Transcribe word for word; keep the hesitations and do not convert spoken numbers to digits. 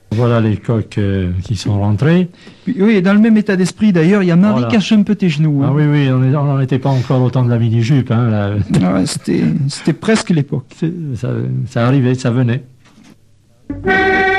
Voilà les coqs euh, qui sont rentrés. Puis, oui, et dans le même état d'esprit d'ailleurs, il y a Marie Voilà. cache un peu tes genoux. Ah Hein. oui, oui, on n'en était pas encore au temps de la mini-jupe. Hein, là. Ah ouais, c'était, c'était presque l'époque. Ça, ça arrivait, ça venait.